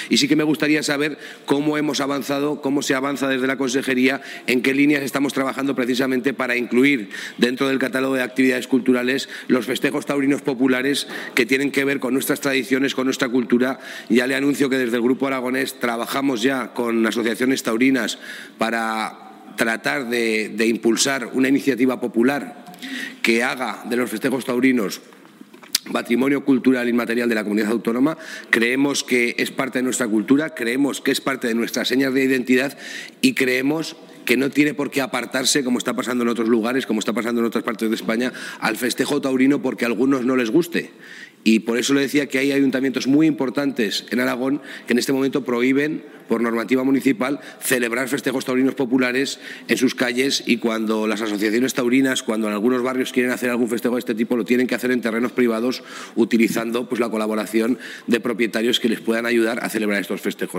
Y sí que me gustaría saber cómo hemos avanzado, cómo se avanza desde la Consejería, en qué líneas estamos trabajando precisamente para incluir dentro del catálogo de actividades culturales los festejos taurinos populares que tienen que ver con nuestras tradiciones, con nuestra cultura. Ya le anuncio que desde el Grupo Aragonés trabajamos ya con asociaciones taurinas para tratar de impulsar una iniciativa popular que haga de los festejos taurinos patrimonio cultural inmaterial de la comunidad autónoma. Creemos que es parte de nuestra cultura, creemos que es parte de nuestras señas de identidad y creemos que no tiene por qué apartarse, como está pasando en otros lugares, como está pasando en otras partes de España, al festejo taurino porque a algunos no les guste. Y por eso le decía que hay ayuntamientos muy importantes en Aragón que en este momento prohíben, por normativa municipal, celebrar festejos taurinos populares en sus calles, y cuando las asociaciones taurinas, cuando en algunos barrios quieren hacer algún festejo de este tipo, lo tienen que hacer en terrenos privados utilizando la colaboración de propietarios que les puedan ayudar a celebrar estos festejos.